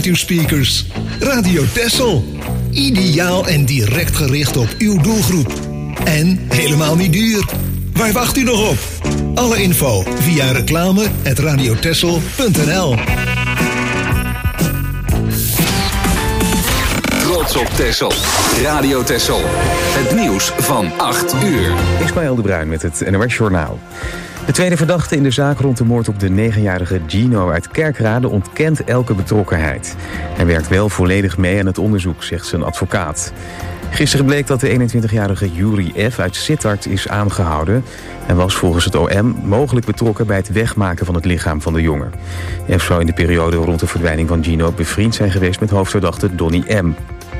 uw speakers. Radio Texel. Ideaal en direct gericht op uw doelgroep. En helemaal niet duur. Waar wacht u nog op? Alle info via reclame@radiotexel.nl. Trots op Texel. Radio Texel. Het nieuws van 8 uur. Ismaël de Bruin met het NOS Journaal. De tweede verdachte in de zaak rond de moord op de 9-jarige Gino uit Kerkrade ontkent elke betrokkenheid. Hij werkt wel volledig mee aan het onderzoek, zegt zijn advocaat. Gisteren bleek dat de 21-jarige Yuri F. uit Sittard is aangehouden. Hij was volgens het OM mogelijk betrokken bij het wegmaken van het lichaam van de jongen. F. zou in de periode rond de verdwijning van Gino bevriend zijn geweest met hoofdverdachte Donny M.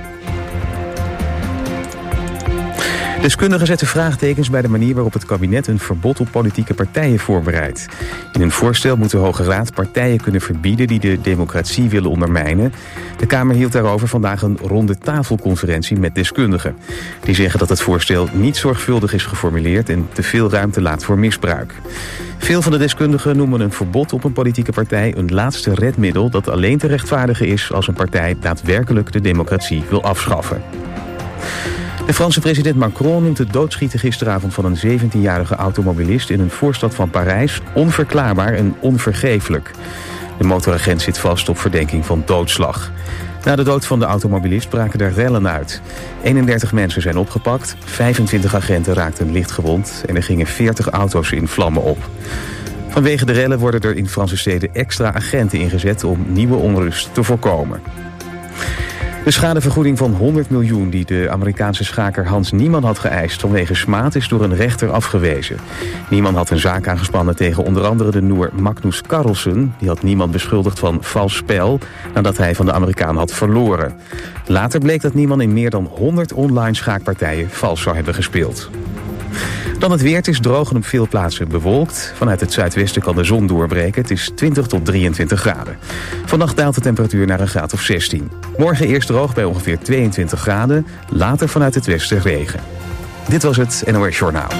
Deskundigen zetten vraagtekens bij de manier waarop het kabinet een verbod op politieke partijen voorbereidt. In een voorstel moet de Hoge Raad partijen kunnen verbieden die de democratie willen ondermijnen. De Kamer hield daarover vandaag een ronde tafelconferentie met deskundigen. Die zeggen dat het voorstel niet zorgvuldig is geformuleerd en te veel ruimte laat voor misbruik. Veel van de deskundigen noemen een verbod op een politieke partij een laatste redmiddel dat alleen te rechtvaardigen is als een partij daadwerkelijk de democratie wil afschaffen. De Franse president Macron noemt het doodschieten gisteravond van een 17-jarige automobilist in een voorstad van Parijs onverklaarbaar en onvergeeflijk. De motoragent zit vast op verdenking van doodslag. Na de dood van de automobilist braken er rellen uit. 31 mensen zijn opgepakt, 25 agenten raakten lichtgewond en er gingen 40 auto's in vlammen op. Vanwege de rellen worden er in Franse steden extra agenten ingezet om nieuwe onrust te voorkomen. De schadevergoeding van 100 miljoen die de Amerikaanse schaker Hans Niemann had geëist vanwege smaad is door een rechter afgewezen. Niemann had een zaak aangespannen tegen onder andere de Noor Magnus Carlsen. Die had Niemann beschuldigd van vals spel nadat hij van de Amerikaan had verloren. Later bleek dat Niemann in meer dan 100 online schaakpartijen vals zou hebben gespeeld. Dan het weer. Het is droog en op veel plaatsen bewolkt. Vanuit het zuidwesten kan de zon doorbreken. Het is 20 tot 23 graden. Vannacht daalt de temperatuur naar een graad of 16. Morgen eerst droog bij ongeveer 22 graden. Later vanuit het westen regen. Dit was het NOS Journaal.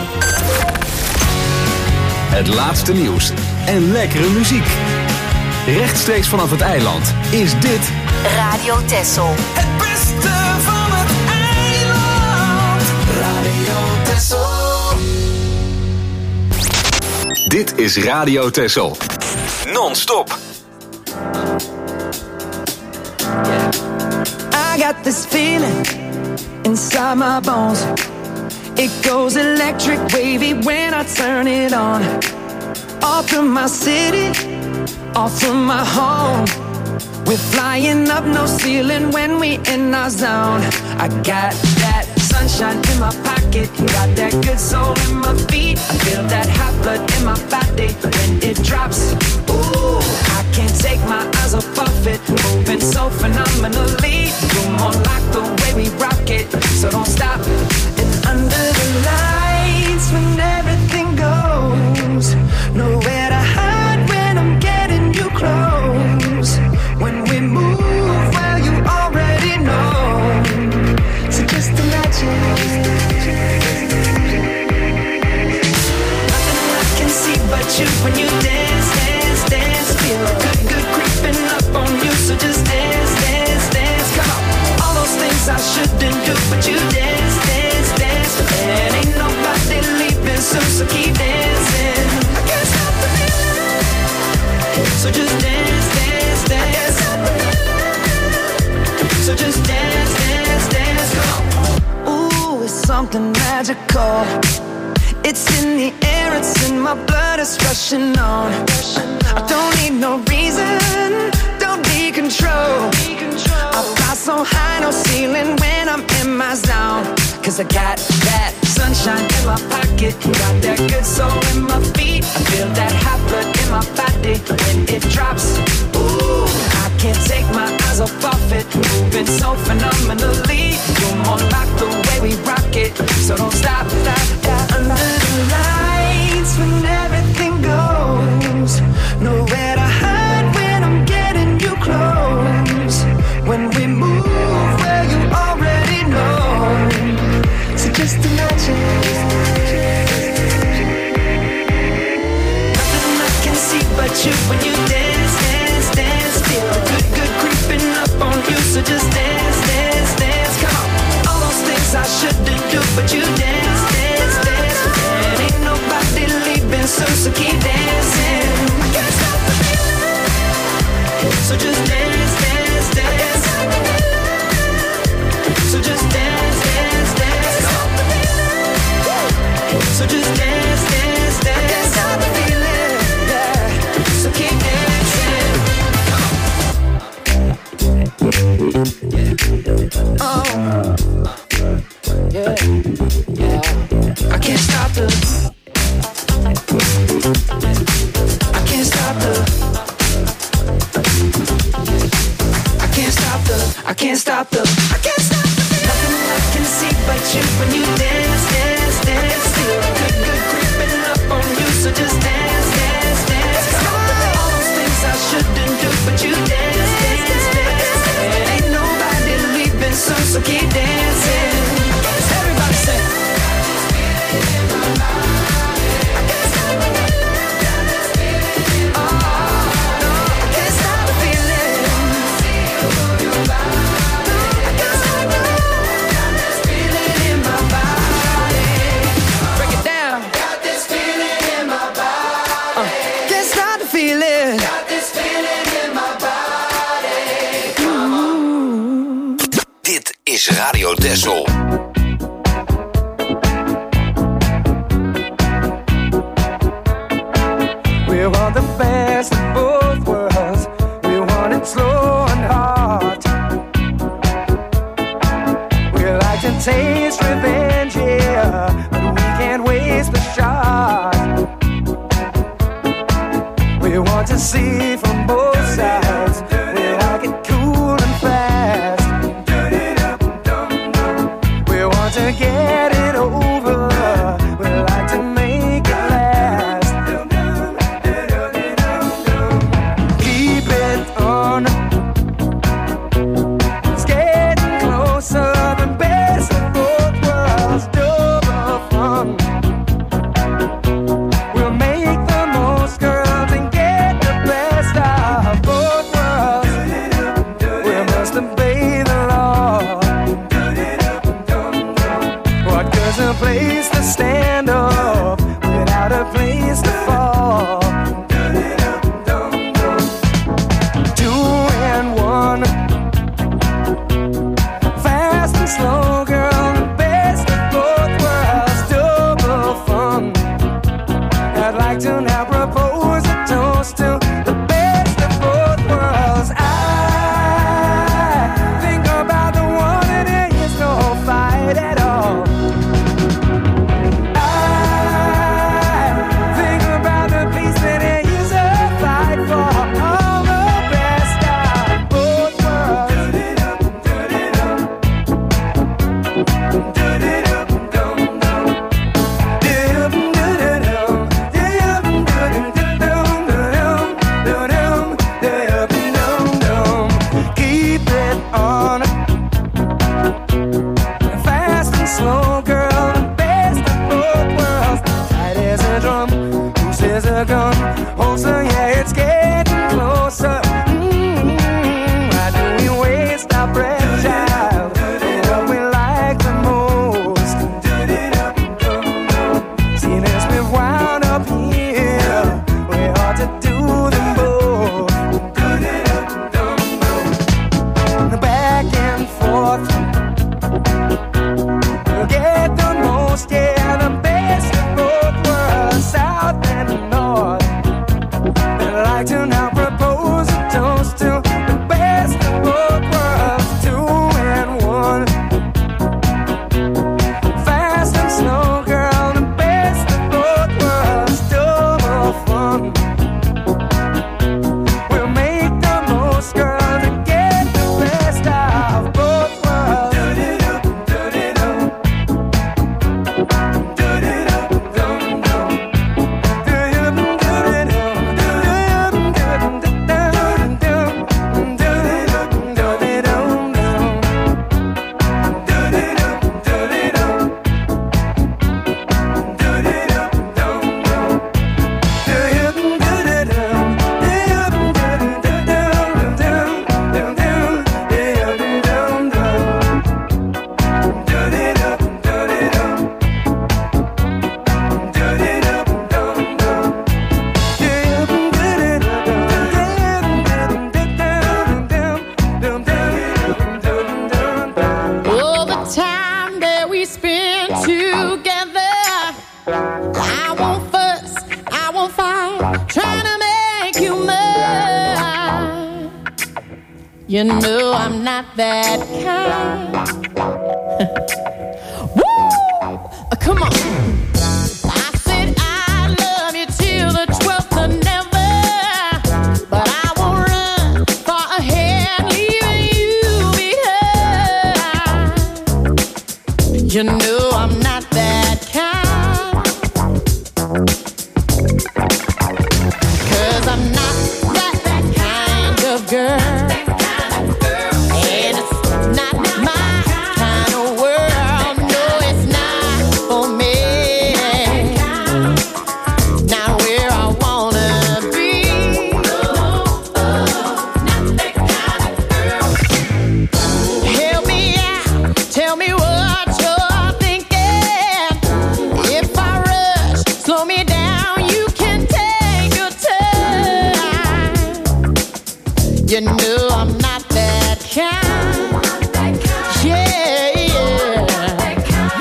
Het laatste nieuws en lekkere muziek. Rechtstreeks vanaf het eiland is dit Radio Texel. Het beste van het eiland. Radio Texel. Dit is Radio Texel. Non-stop. I got this feeling inside my bones. It goes electric wavy when I turn it on. Off from my city, off from my home. We're flying up, no ceiling when we in our zone. I got that sunshine in my pocket, got that good soul in my feet. I feel that hot blood in my body when it drops. Ooh, I can't take my eyes off of it, moving so phenomenally. You're more like the way we rock it, so don't stop. And under the lights when everything goes, nowhere to hide when I'm getting you close. When we move, well you already know. So just imagine. Nothing I can see but you when you dance, dance, dance. Feel good, good creeping up on you. So just dance, dance, dance. Come on. All those things I shouldn't do, but you dance, dance, dance. And ain't nobody leaving soon, so keep dancing. I can't stop the feeling. So just dance, dance, dance. I can't stop the feeling. So just dance, dance, dance. Come on. Ooh, it's something magical. It's in the air, it's in my blood, it's rushing on. I don't need no reason, don't need control. I fly so high, no ceiling when I'm in my zone. Cause I got that sunshine in my pocket, got that good soul in my feet. I feel that hot blood in my body when it drops. Ooh, I can't take my eyes off of it, moving so phenomenally. You're more like the way we rock it, so don't stop, stop, stop. Under the lights when everything goes, nowhere to hide when I'm getting you close. When we move, well you already know. So just imagine. Nothing I can see but you when you dance, dance, dance. Feel good, good creeping up I can't stop the. I can't stop the. I can't stop the. I can't stop the. I can't stop the. Nothing I can see but you when you dance, dance, dance. Feel good, good creeping up on you, so just dance, dance, dance. Come on. All those things I shouldn't do, but you dance, dance, dance. Ain't nobody leaving soon, so keep dancing. Everybody say. Is Radio Texel. We want the best of both worlds. We want it slow and hard. We like to taste revenge, yeah, but we can't waste the shot. We want to see from both sides. We like it cool and fast. You know I'm not that kind. Woo! Come on. I said I love you till the 12th of never, but I won't run far ahead, leaving you behind. You know I'm not that kind. 'Cause I'm not that kind of girl. You know I'm not that kind. Yeah, yeah.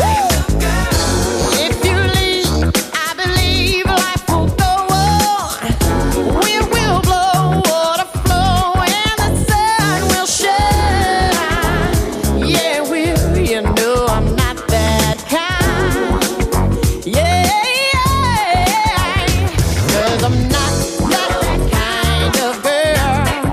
If you leave, I believe life will go on. Wind will blow, water flow, and the sun will shine. Yeah, will. You know I'm not that kind. Yeah, yeah. 'Cause I'm not that kind of girl.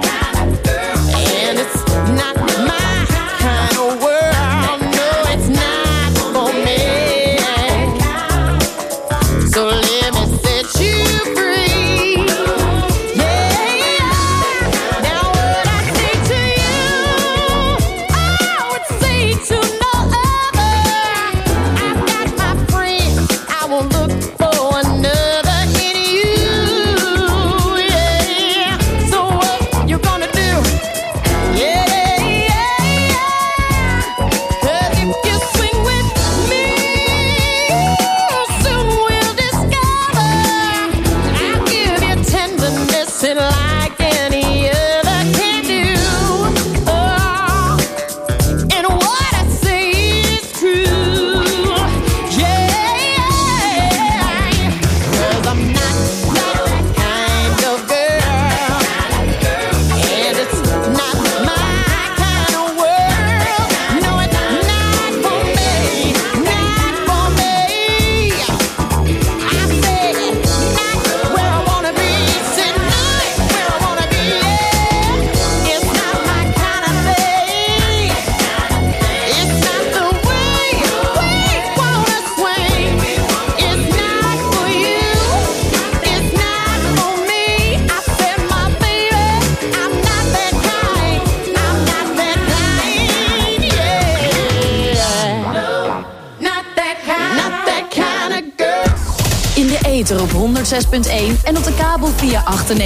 Op 106.1 en op de kabel via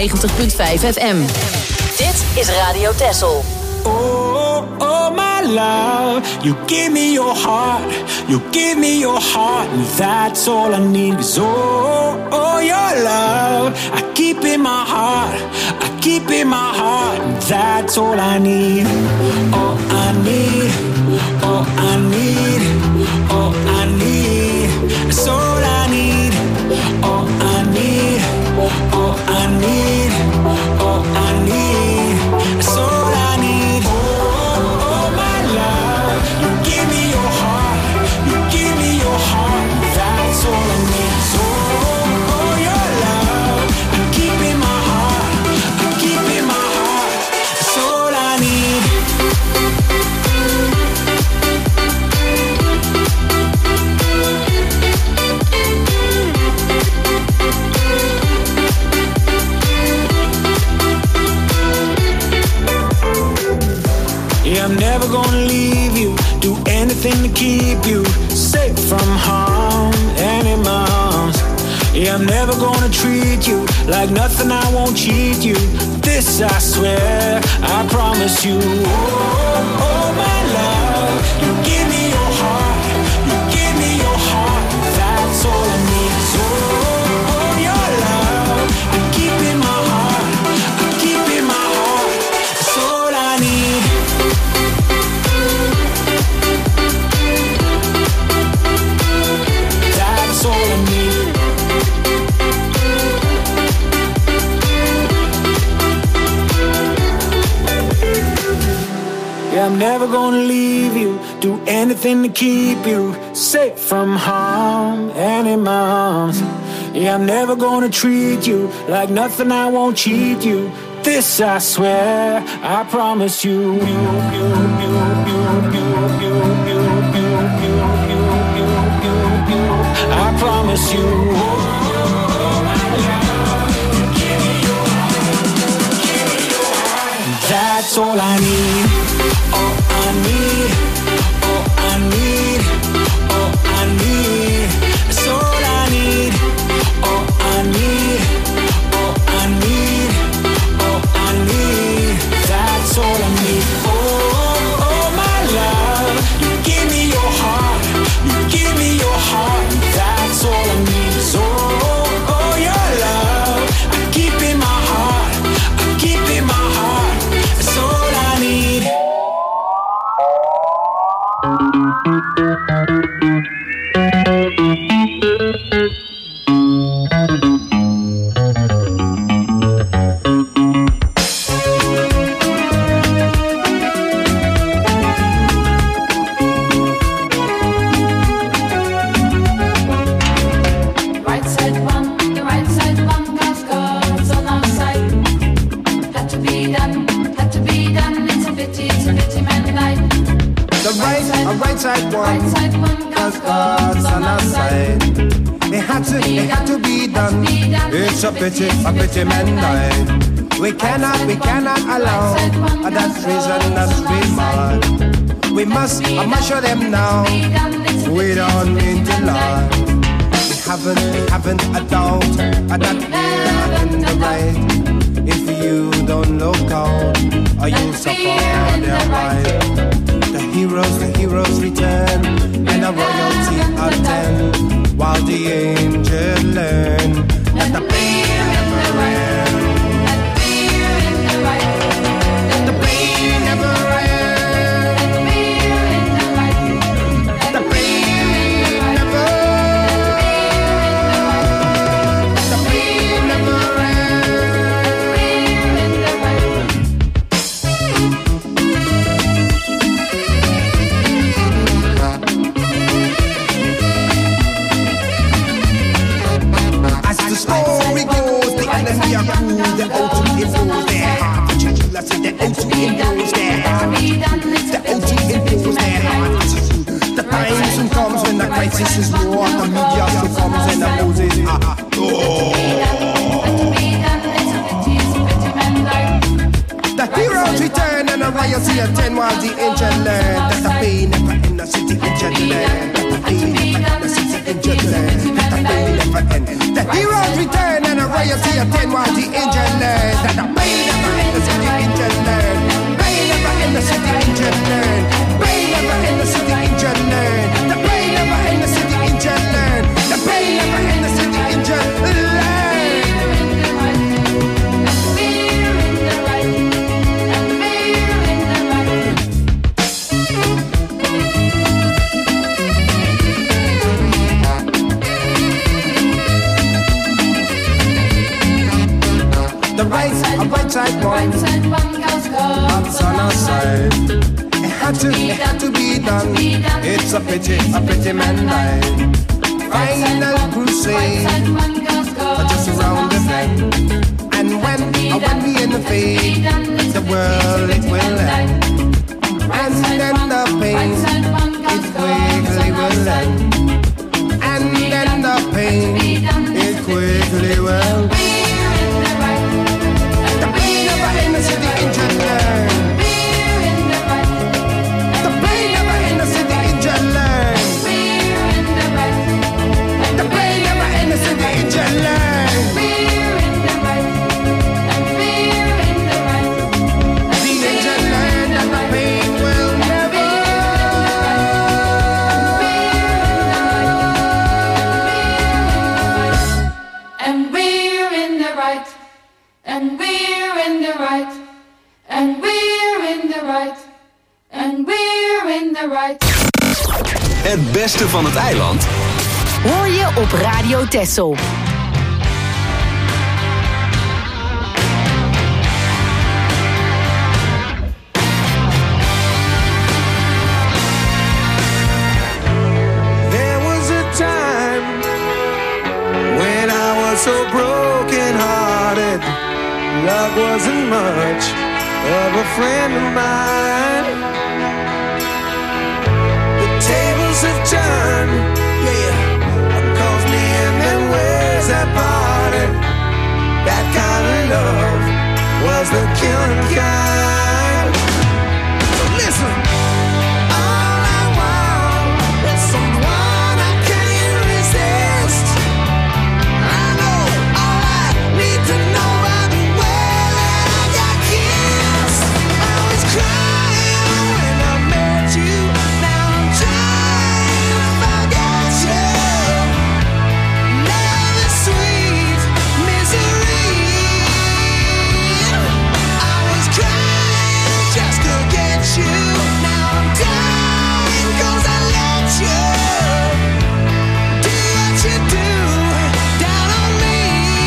98.5 FM. Dit is Radio Texel. Oh, oh my love, you give me your heart, you give me your heart, and that's all I need. Is oh, your love, I keep in my heart, I keep in my heart, and that's all I need. All I need, all I need, all I need, that's all I need. All I need, all I need, all I need, that's all I need. Oh, my love, you give me your heart, you give me your heart, that's all I need. So, oh, your love, I keep in my heart, I keep in my heart, that's all I need. Yeah, I'm never gonna leave you, do anything to keep you safe from harm and in my arms. Yeah, I'm never gonna treat you like nothing, I won't cheat you. This I swear, I promise you. Oh, oh my love, you give me your heart, you give me your heart, that's all I need. So, oh, your love, I keep in my heart, I keep in my heart, that's all I need. That's all I need. Yeah, I'm never gonna leave you. Do anything to keep you safe from harm and in my arms. Yeah, I'm never gonna treat you like nothing, I won't cheat you. This I swear, I promise you. I promise you. That's all I need. All I need. All I need. All I need. That's all I need. All I need. All I need. All I need. That's all I need. Oh, oh, my love. You give me your heart. You give me your heart. That's all I need. So, oh, your love. I keep in my heart. I keep in my heart. That's all I need. Right side one, the right side one, 'cause God's on our side. Had to be done, it's a pity man life. The right side Right one, side one, 'cause God's on our side. it had to be done. It's a pity man died. We cannot allow that treason, that remark. We must show them now. We don't need to lie. We haven't a doubt that we're in the right. If you don't look out, or you'll suffer their right. The heroes return, and the royalty attend, while the angels learn that the pain never ends. The pain never ends. The pain never. The pain never As the story goes, the enemy are cool, the O2 impose their heart. I said the O2 impose their heart. The O2 impose their heart. The time soon comes when the crisis is war. The media soon comes and the Moses are. The heroes return and the riots attend, while the angel learn that the pain never end. The city angel learn that the pain never end. The city angel learn that the pain never end. The heroes return and the riots attend, while the angel learn that the pain never end. The city angel learn. Pain never end. The city angel learn. Pain never end. The city angel learn. The pain never end. The city angel learn. The pain never end. The city angel learn. The right side one, God's on our side. It had to be done. It's a pity man died. Final crusade, just around the bend. And when we in the fade, the world it will end. And then the pain, it quickly will end. And then the pain, it quickly will end. The city angel learn. The pain never end. The city angel learn. The pain never end. The city angel learn. The angel learn that the pain will never. And we're in the right. And we're in the right. And we're in the right. And we're in the right. Het beste van het eiland Hoor je op Radio Texel. so broken hearted. Love wasn't much of a friend of mine. The tables have turned, yeah. One calls me and then ways that parted. That kind of love was the killing kind. So listen. All I want is someone I can't resist. I know all I need to know by the way that I got kissed. I was crying when I met you. Now I'm trying to forget you. Love is sweet misery. I was crying just to get you. Now I'm dying 'cause I let you do what you do down on me.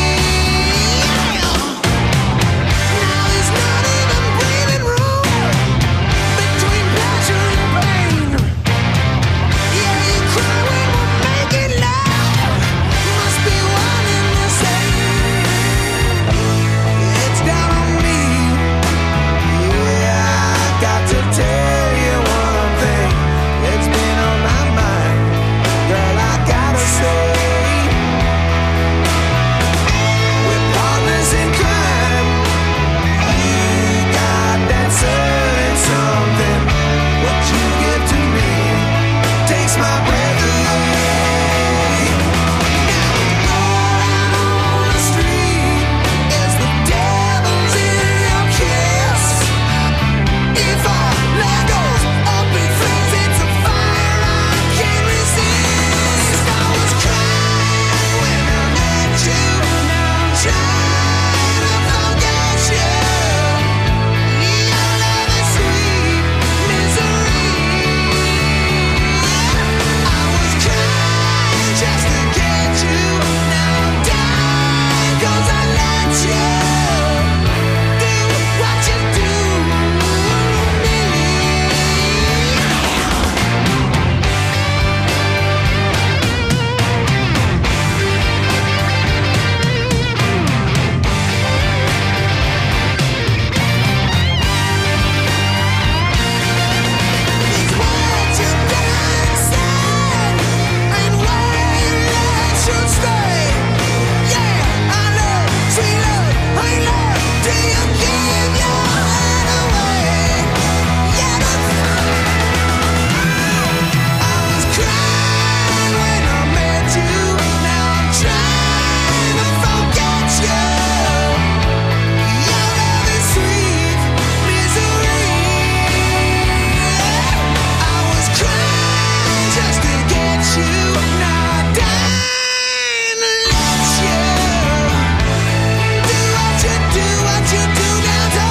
Now there's not even breathing room between pleasure and pain. Yeah, you cry when we're making love. Must be one and the same. It's down on me. Yeah, I got to tell you one thing. It's been on my mind. Girl, I gotta say, we're partners in crime. You got that certain something. What you give to me takes my breath away. Now all out on the street is the devil's in your kiss. If our love goes up in flames, it's a fire I can't resist. I was crying when I met you. Now I'm trying to forget you. Your love is sweet misery. I was crying just to get you. Now I'm dying 'cause I let you do what you do to me. It's what you done said and where you let should stay. Yeah, I know, sweet love, ain't love till you give your head away. Yeah, I was crying when I met you. Now I'm trying to forget you. Your love is sweet misery. I was crying just to get you. Now I'm dying to let you do what you do down to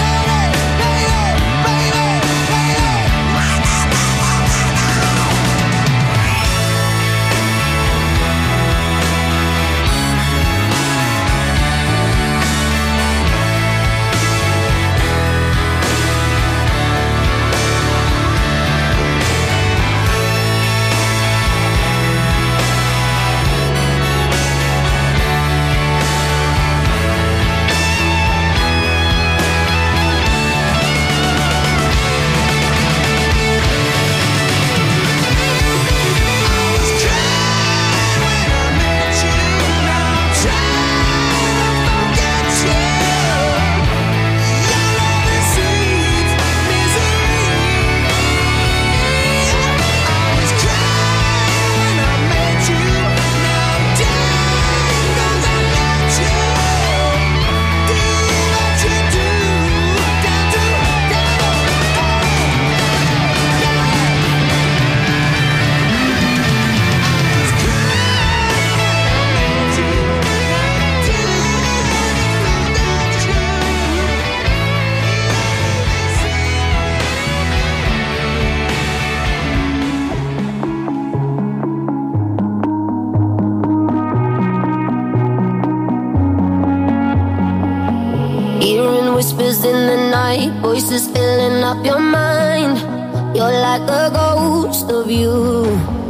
whispers in the night, voices filling up your mind. You're like a ghost of you.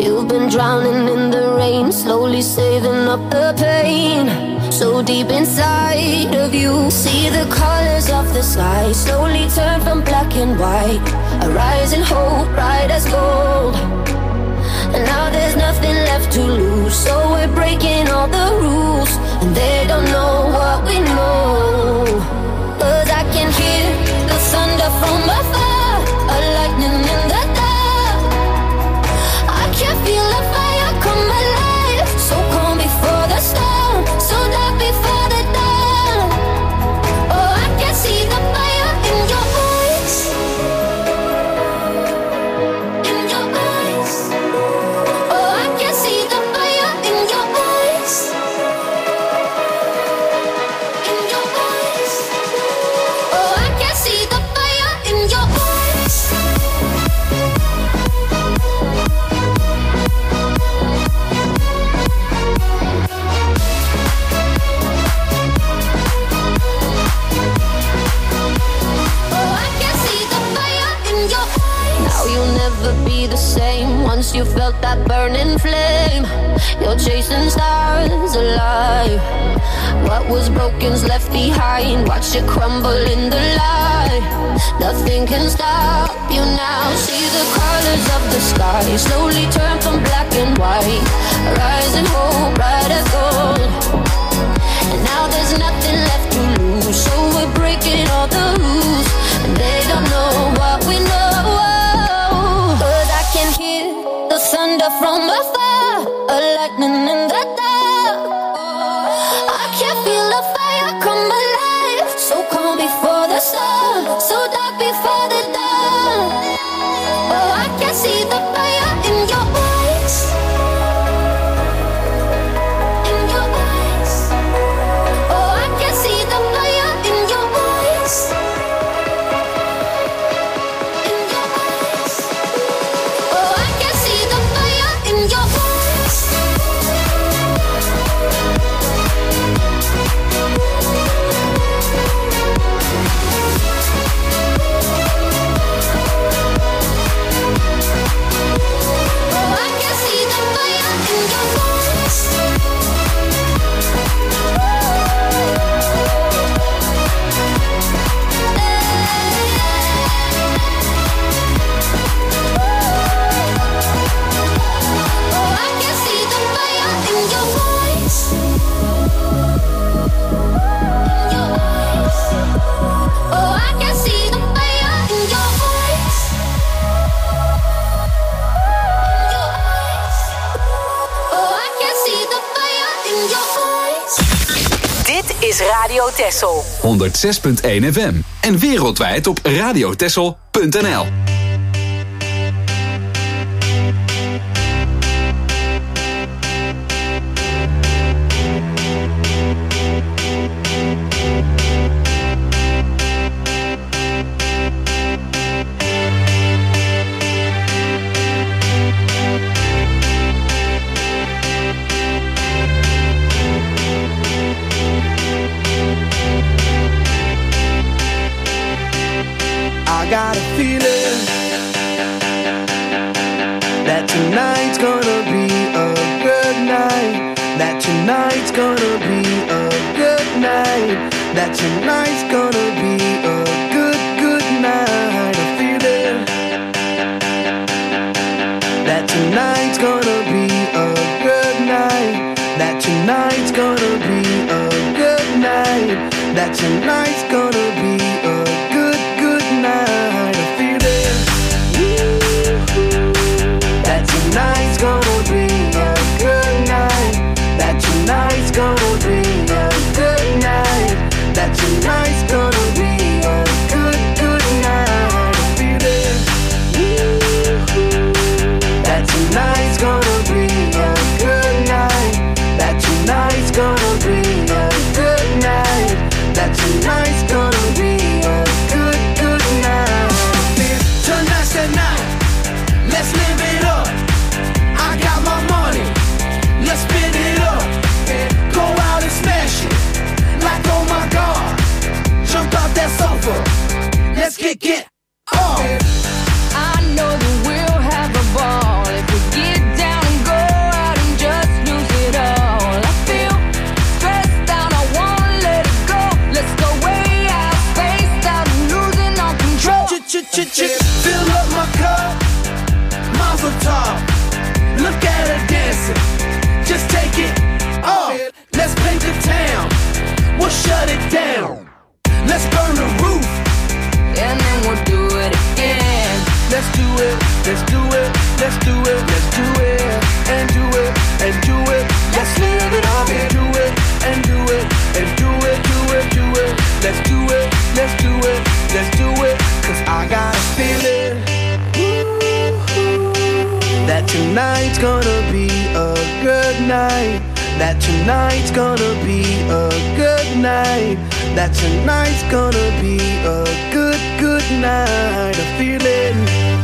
You've been drowning in the rain, slowly saving up the pain. So deep inside of you, see the colors of the sky slowly turn from black and white. A rising hope, bright as gold. And now there's nothing left to lose, so we're breaking all the rules, and they don't know what we know. 'Cause I can hear the thunder from afar, a lightning in the dark. I can feel the fire come alive, so calm before the storm, so dark before the dawn. Oh, I can see the fire in your eyes, in your eyes. Oh, I can see the fire in your eyes, in your eyes. Oh, I can see the fire in your eyes. Oh, I can see the fire in your eyes. Now you'll never be the same. Once you felt that burning flame, you're chasing stars alive. What was broken's left behind. Watch it crumble in the light. Nothing can stop you now. See the colors of the sky slowly turn from black and white. Rising hope, bright as gold. And now there's nothing left to lose, so we're breaking all the rules, and they don't know what we know. 'Cause I can hear the thunder from afar, a lightning in the dark. I can feel the fire come alive, so calm before the storm, so dark before the dawn. Oh, I can see the fire in your eyes, in your eyes. Oh, I can see the fire in your eyes, in your eyes. Oh, I can see the fire in your eyes. Oh, I can see the fire in your eyes. Oh, I can see the fire in your eyes. In your eyes. Oh, I can see the fire in your eyes. In your eyes. Oh, I can see the fire in your eyes. Dit is Radio Texel. 106.1 FM. En wereldwijd op radiotexel.nl. I got a feeling that tonight's gonna be a good night. That tonight's gonna be a good night. That tonight's gonna be a good, good night. A feeling that tonight's gonna be a good night. That tonight's gonna be a good night. That tonight's gonna be a good, good night. A feeling that tonight's gonna be a good night. That tonight's gonna be a good night. That tonight's gonna be a good, good night. A feeling that tonight's gonna be a good night. That tonight's gonna be a good night. That tonight's gonna be a good, good night. Tonight's the night. Let's live it up. I got my money. Let's spin it up. Go out and smash it. Like, oh my God. Jump out that sofa. Let's get on. I know that we'll have a ball if we get down Fill up my cup, Mazel tov. Look at her dancing, just take it off. Let's paint the town, we'll shut it down. Let's burn the roof, and then we'll do it again. Let's do it, let's do it, let's do it, let's do it, and do it, and do it. Let's live it up and do it, and do it, and do it, do it, do it. Let's do it, let's do it, let's do it. 'Cause I got a feeling that tonight's gonna be a good night. That tonight's gonna be a good night. That tonight's gonna be a good, good night. A feeling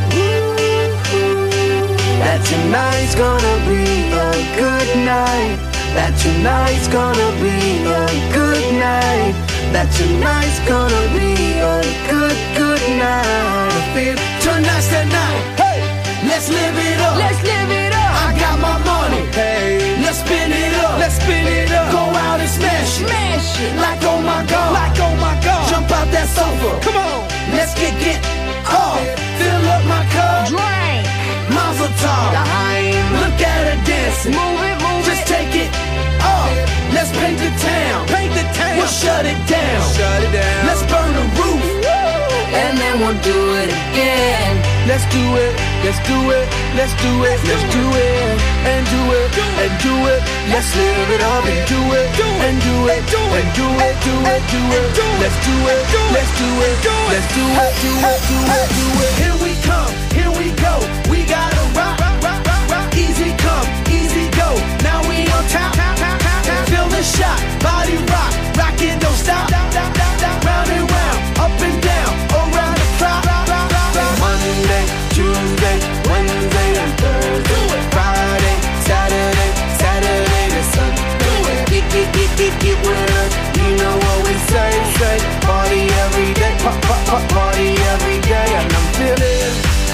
that tonight's gonna be a good night. That tonight's gonna be a good night. That tonight's gonna be a good, good night. I feel tonight's the night. Hey, let's live it up. Let's live it up. I got my money. Hey, let's spin it up. Let's spin it up. Go out and smash it. Smash it. Like oh my god. Like oh my god. Jump out that sofa. Come on. Let's get off. Fill up my cup. Drink. Mazel tov. Look at her dancing. Move it, move it. Just take it off. Let's paint the town. Paint the town. We'll shut it down. Shut it down. Let's burn the roof. And then we'll do it again. Let's do it. Let's do it. Let's do it. Let's do it. And do it. And do it. Let's live it up and do it. And do it. And do it. Do it. Do it. Let's do it. Let's do it. Let's do it. Do it. Do it. Do it. Here we come. Here we go. We gotta rock. Easy come. Easy go. Now we on top. Feel the shot. Body rock. Rockin', don't stop. Round and round. Up and down. Around the clock. Monday, Tuesday, Wednesday, and Thursday. Friday, Saturday, Saturday to Sunday. Get with us. You know what we say. Party every day. Party every day. And I'm feeling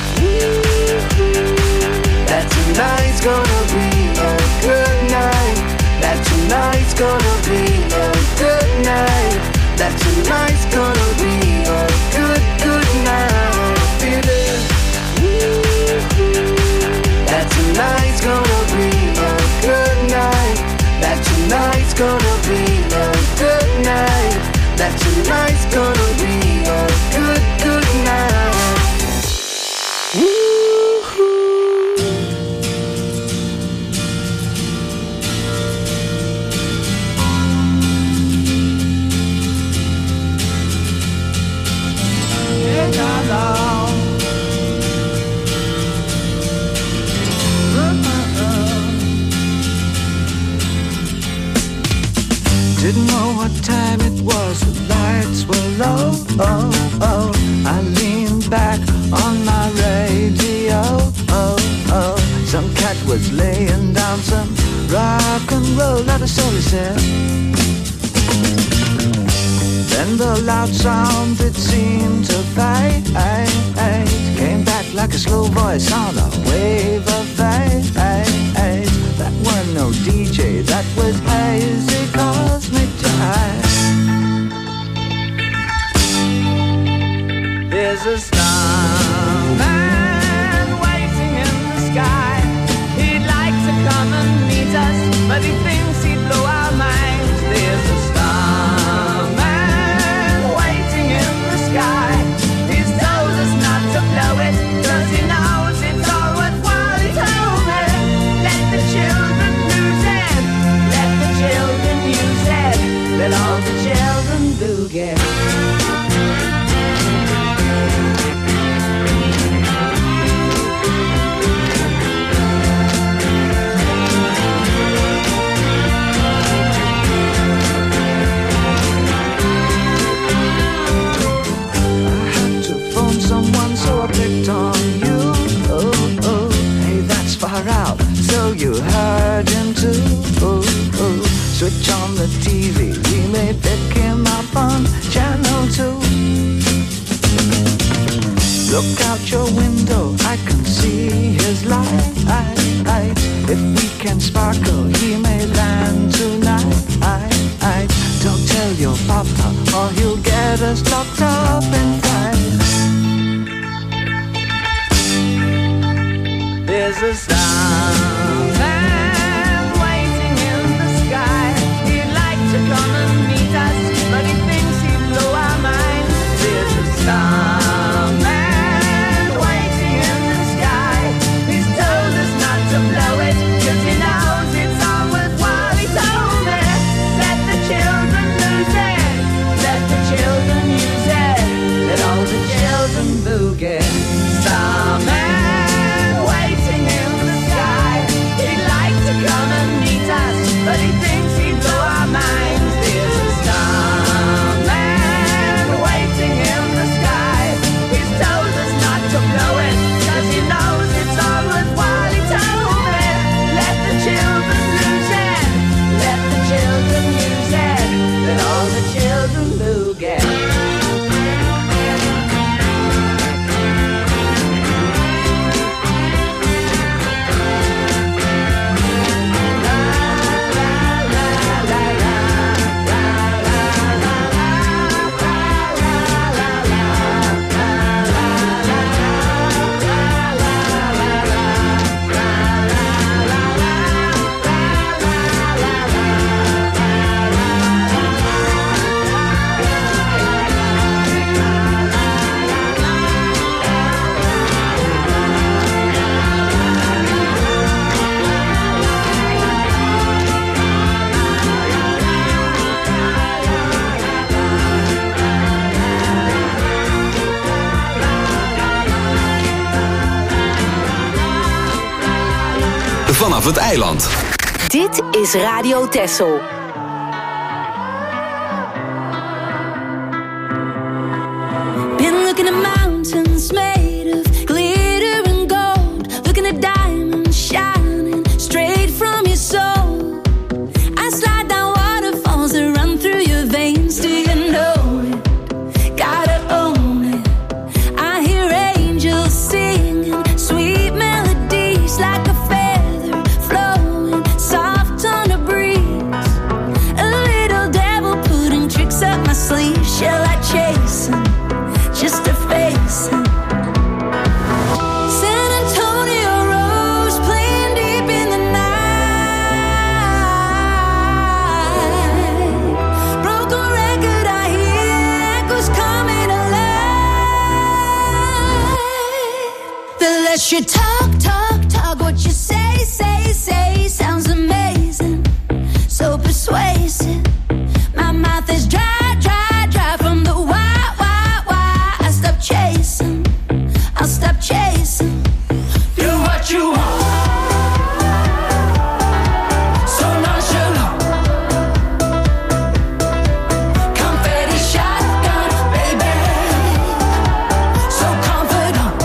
that tonight's gonna be a good night. That tonight's gonna be a good night. That tonight's gonna be a good, good night. Feeling that tonight's gonna be a good night. That tonight's gonna be a good night. That tonight's gonna be a good, good night. Didn't know what time it was, the lights were low. Oh, oh, I leaned back on my radio. Oh, oh, some cat was laying down some rock and roll, not a soul, he said. Then the loud sound, it seemed to fade. Came back like a slow voice on a wave of fate. That weren't no DJ, that was hazy cosmic jive. There's a starman waiting in the sky. He'd like to come and meet us, but he thinks he'd blow our minds. There's a starman waiting in the sky. He's told us not to blow it, 'cause he knows it's all worthwhile. He told me, let the children lose it. Let the children use it. Let all the children boogie. So I picked on you. Oh, oh, hey, that's far out. So you heard him too. Oh, oh, switch on the TV. We may pick him up on channel 2. Look out your window, I can see his light. If we can sparkle, he may land tonight. Don't tell your papa, or he'll get us locked up and tied. a starman waiting in the sky. He'd like to come and meet us, but he thinks he'd blow our minds. There's a starman waiting in the sky. He's told us not to blow it, 'cause he knows it's all worthwhile. He told me, let the children lose it, let the children use it, let all the children boogie. Starman waiting in the sky. He'd like to come and meet us, but he thinks he'd blow our minds. There's a starman waiting in the sky. He's told us not to blow it, 'cause he knows it's all worthwhile. He told me, let the children lose it, let the children use it, let all the children boogie. Vanaf het eiland. Dit is Radio Texel. Been looking at mountains made of glitter and gold, looking at diamonds shining straight from your soul. I slide down waterfalls that run through your veins. Do you know it? Gotta own it. I hear angels singing sweet melodies like a feather flowing soft on a breeze. A little devil putting tricks up my sleeve. Shall I chase him just to face him? San Antonio Rose playing deep in the night. Broken record, I hear echoes coming alive. The less you talk, what you say, sounds amazing, so persuasive. My mouth is dry from the why. I stop chasing, I'll stop chasing. Do what you want, so nonchalant. Confetti shotgun, baby, so confident.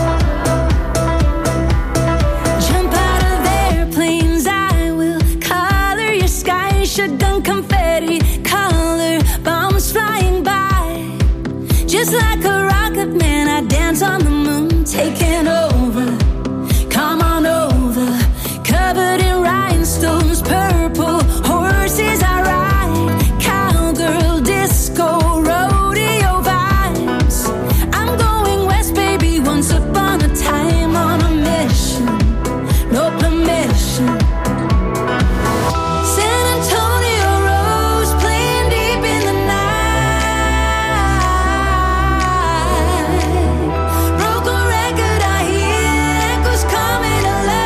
Jump out of airplanes, I will color your sky. Shotgun confetti, color bombs flying by. Just like a rocket man, I dance on the moon, taking over. Come on over, covered in rhinestones, purple horses I ride. Cowgirl, disco, rodeo vibes. I'm going west, baby, once upon a time on a mission, no permission. San Antonio Rose playing deep in the night. Broken record, I hear echoes coming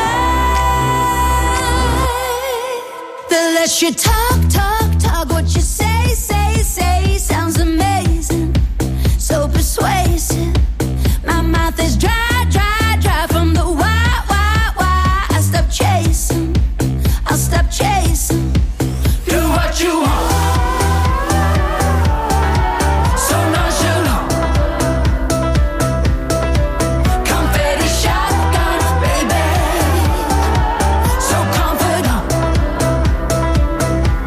alive. The less you talk, what you say, sounds amazing, so persuasive. My mouth is dry from the why. I stop chasing, I'll stop chasing. Do what you want, so nonchalant. Confetti shotgun, baby, so confident.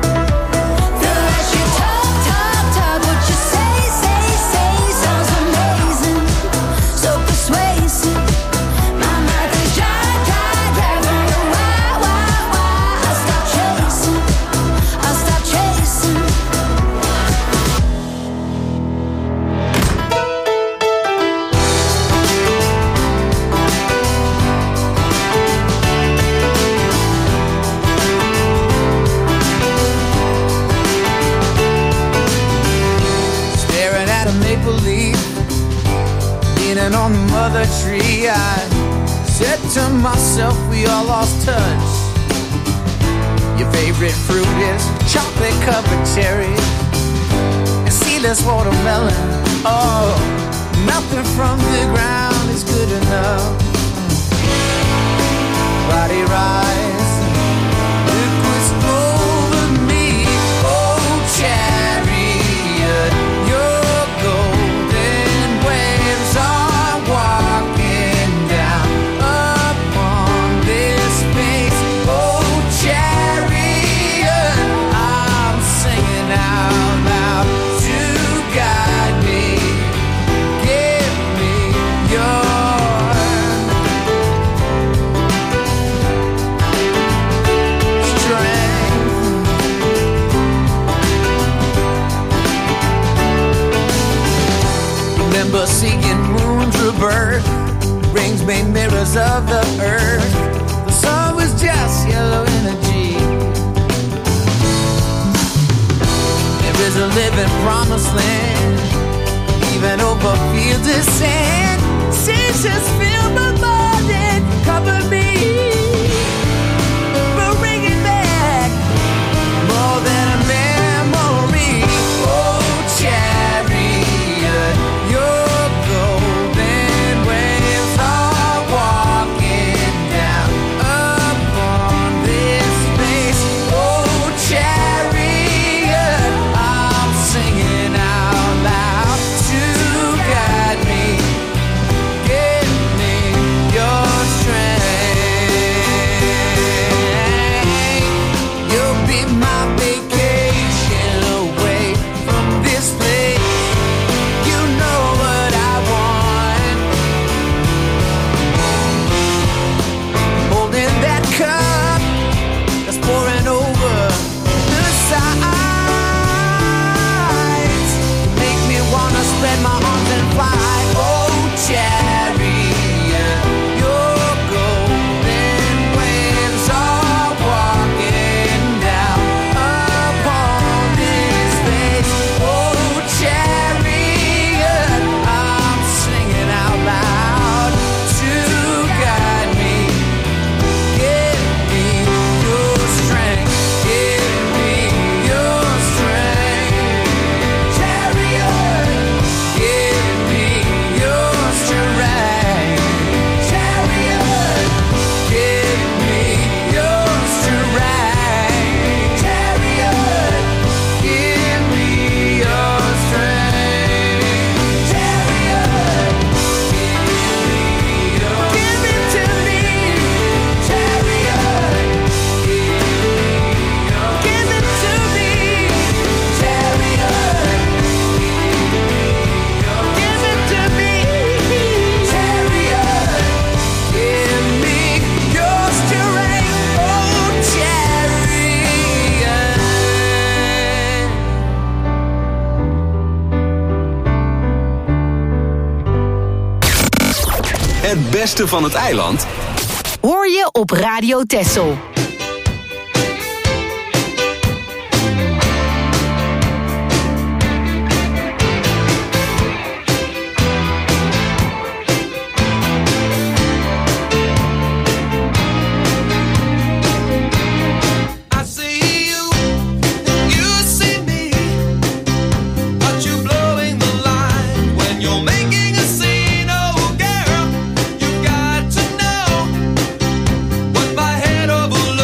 Said to myself, we all lost touch. Your favorite fruit is chocolate covered cherries and seedless watermelon. Oh, nothing from the ground is good enough. Body rise, liquids over me. Oh, chariot, your golden waves are walking down upon this space. Oh, chariot, I'm singing out loud to guide me. Give me your remember seeing moons rebirth, rings made mirrors of the earth. The sun was just yellow energy. There is a living promised land, even over fields of sand. Seasons fill my mind and cover me, but bring it back more than a memory. Oh, chariot, your golden waves are walking down upon this space. Oh, chariot, I'm singing out loud to guide me. Give me your strength. You'll be my vacation away from this place. You know what I want. Holding that cup that's pouring over the sides. Make me wanna spread my arms and fly. Oh, chariot, your golden waves are walking down upon this space. Oh, chariot, I'm singing out loud to guide me. Give me your strength. Give me your strength. Chariot, give me your strength. Chariot, give me your strength. Chariot, give me your strength. Chariot, give it to me. Chariot, give it to me. Chariot, give it to me. Chariot, give me your strength. Oh, chariot. Het beste van het eiland Hoor je op Radio Texel. I see you, you see me, but you blowing the line when you're making a scene. Oh, girl, you got to know what my head over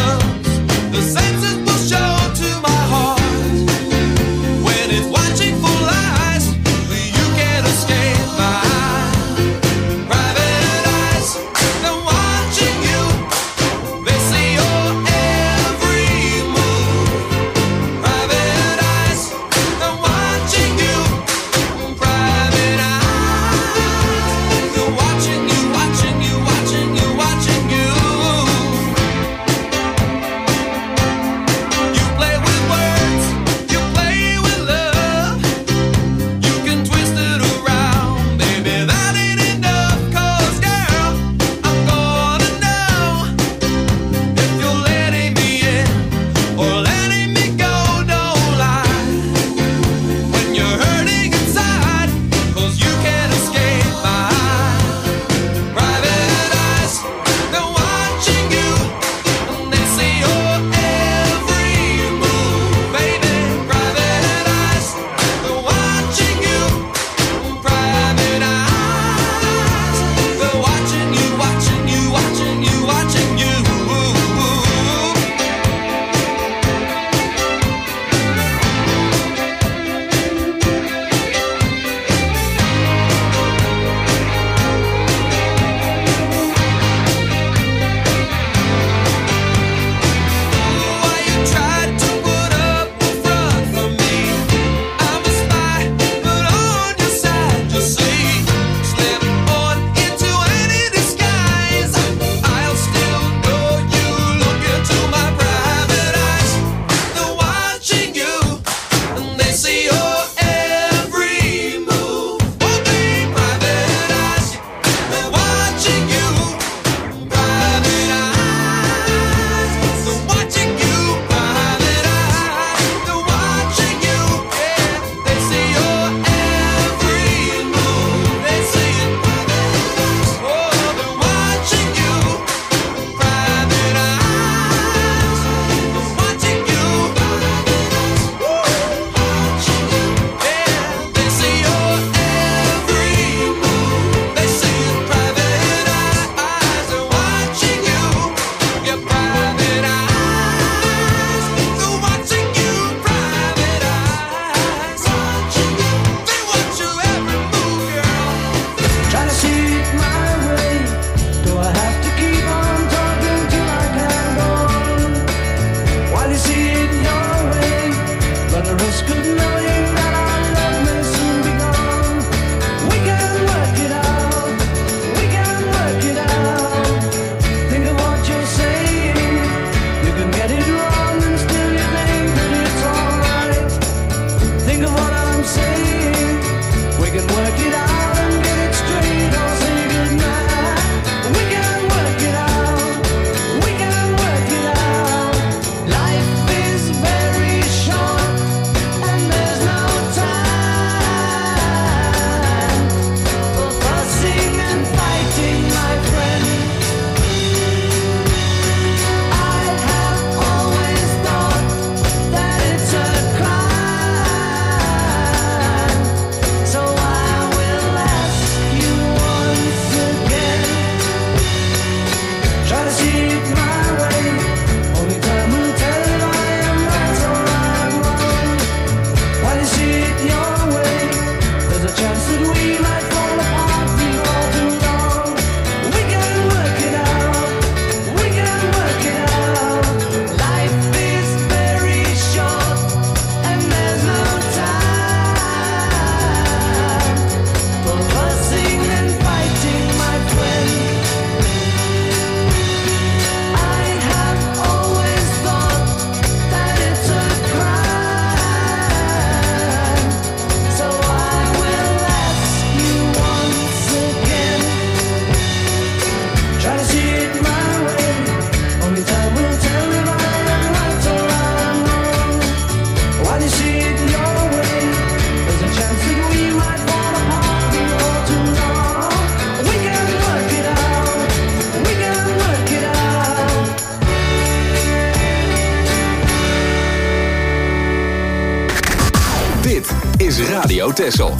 Radio Texel.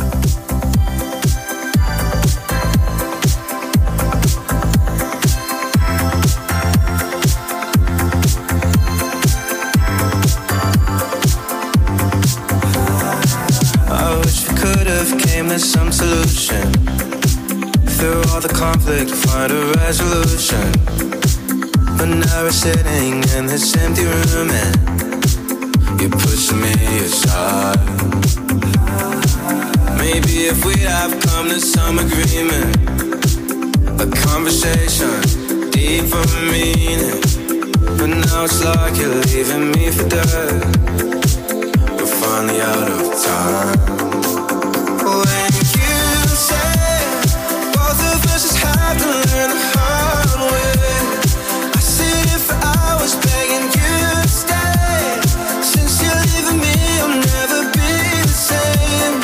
I wish we could have came to some solution. Through all the conflict, find a resolution. But now we're sitting in this empty room and you're pushing me aside. Maybe if we'd have come to some agreement, a conversation, deeper meaning. But now it's like you're leaving me for dead. We're finally out of time. When you say both of us just have to learn the hard way, I sit here for hours begging you to stay. Since you're leaving me, I'll never be the same.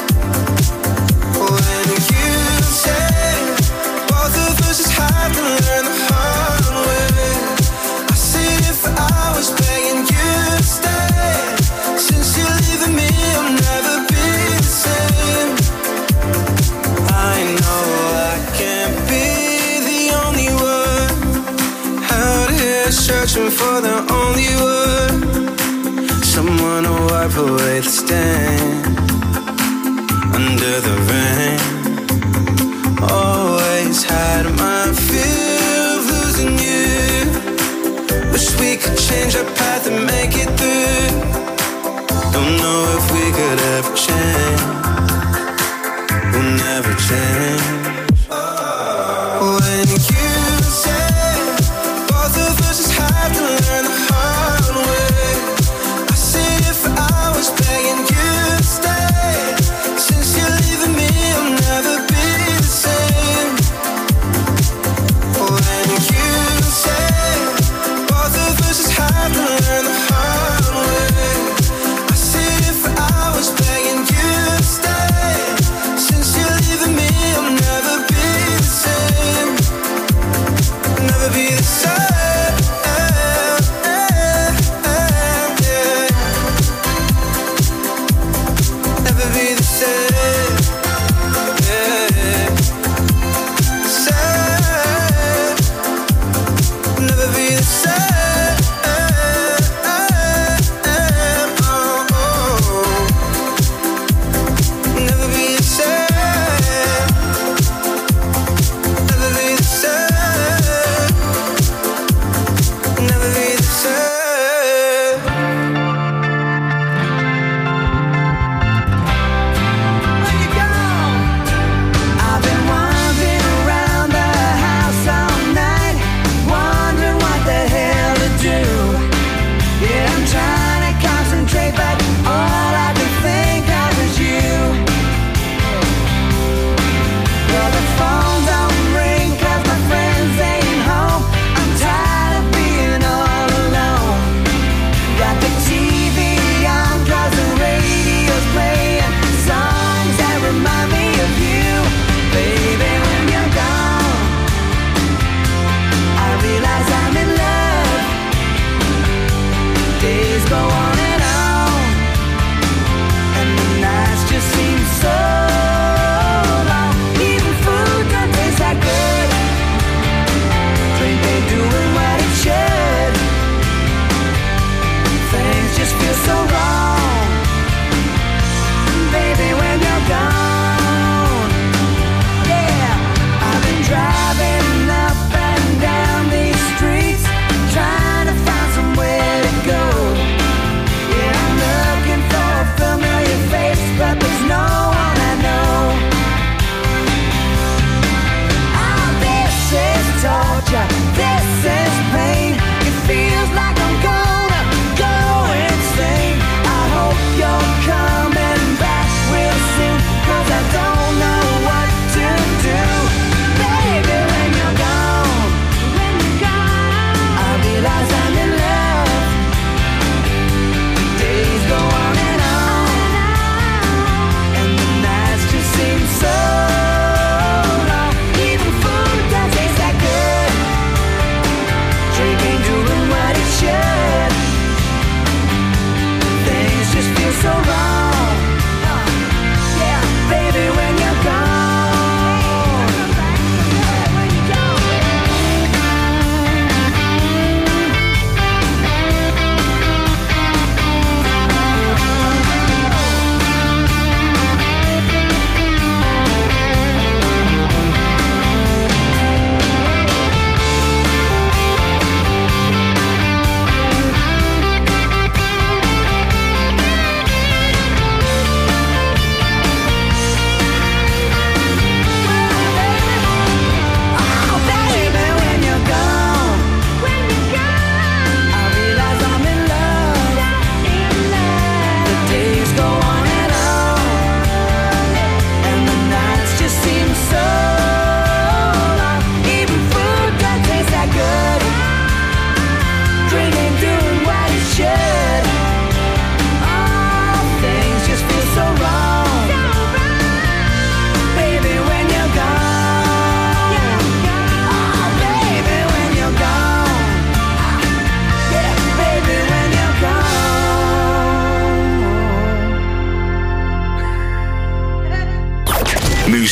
When you say both of us just have to learn the hard way, I sit here for hours begging you to stay. Since you're leaving me, I'll never be the same. I know I can't be the only one out here searching for the only one, someone to wipe away the stain under the rain. Always had my fear of losing you. Wish we could change our path and make it through. Don't know if we could ever change. We'll never change. When you say both of us just have to learn the hard way, I sit here for hours begging you to stay. Since you're leaving me, I'll never be the same. When you say both of us just have to learn the hard way, I sit here for hours begging you to stay. Since you're leaving me, I'll never be the same. Never be the same. Never be the same. Same. Never be the same. Never be the same. Never be the same. Never be the same. Where you go? I've been wandering around the house all night, wondering what the hell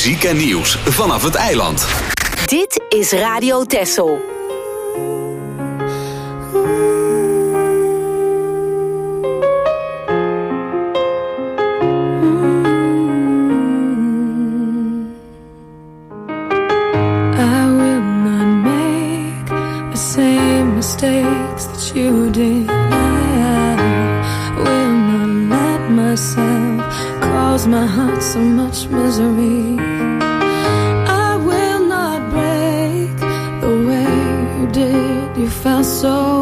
muziek en nieuws vanaf het eiland. Dit is Radio Texel. Mistakes that you did, I will not let myself cause my heart so much misery. I will not break the way you did. You felt so